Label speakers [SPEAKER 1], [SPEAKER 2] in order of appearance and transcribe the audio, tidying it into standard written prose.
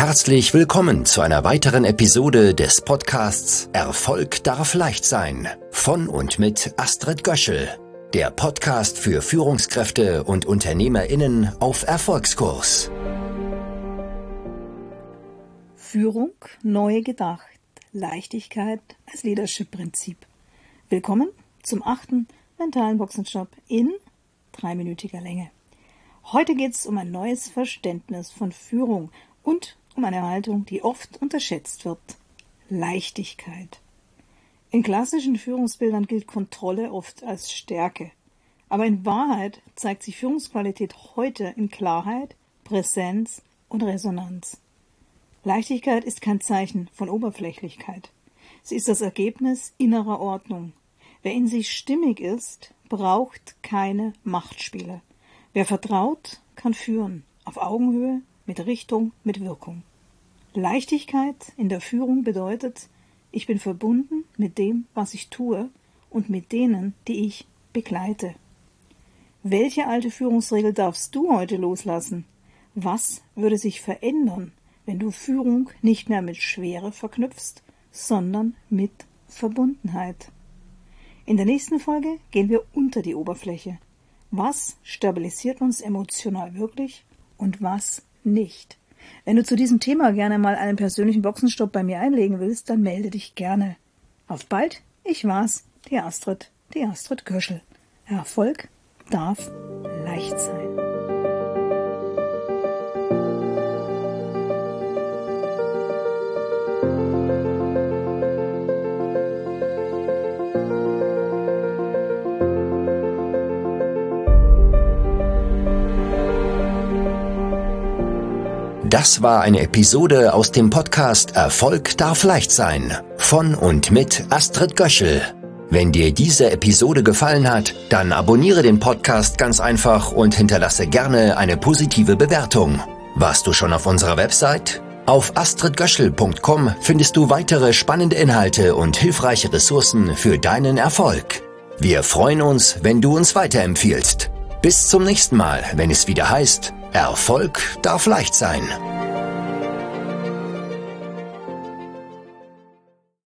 [SPEAKER 1] Herzlich willkommen zu einer weiteren Episode des Podcasts Erfolg darf leicht sein von und mit Astrid Göschel, der Podcast für Führungskräfte und UnternehmerInnen auf Erfolgskurs.
[SPEAKER 2] Führung neu gedacht, Leichtigkeit als Leadership-Prinzip. Willkommen zum 8. mentalen Boxenstopp in 3-minütiger Länge. Heute geht es um ein neues Verständnis von Führung und um eine Haltung, die oft unterschätzt wird. Leichtigkeit. In klassischen Führungsbildern gilt Kontrolle oft als Stärke. Aber in Wahrheit zeigt sich Führungsqualität heute in Klarheit, Präsenz und Resonanz. Leichtigkeit ist kein Zeichen von Oberflächlichkeit. Sie ist das Ergebnis innerer Ordnung. Wer in sich stimmig ist, braucht keine Machtspiele. Wer vertraut, kann führen, auf Augenhöhe, mit Richtung, mit Wirkung. Leichtigkeit in der Führung bedeutet, ich bin verbunden mit dem, was ich tue und mit denen, die ich begleite. Welche alte Führungsregel darfst du heute loslassen? Was würde sich verändern, wenn du Führung nicht mehr mit Schwere verknüpfst, sondern mit Verbundenheit? In der nächsten Folge gehen wir unter die Oberfläche. Was stabilisiert uns emotional wirklich und was nicht? Wenn du zu diesem Thema gerne mal einen persönlichen Boxenstopp bei mir einlegen willst, dann melde dich gerne. Auf bald, ich war's, die Astrid Göschel. Erfolg darf leicht sein.
[SPEAKER 1] Das war eine Episode aus dem Podcast Erfolg darf leicht sein von und mit Astrid Göschel. Wenn dir diese Episode gefallen hat, dann abonniere den Podcast ganz einfach und hinterlasse gerne eine positive Bewertung. Warst du schon auf unserer Website? Auf astridgöschel.com findest du weitere spannende Inhalte und hilfreiche Ressourcen für deinen Erfolg. Wir freuen uns, wenn du uns weiterempfiehlst. Bis zum nächsten Mal, wenn es wieder heißt, Erfolg darf leicht sein.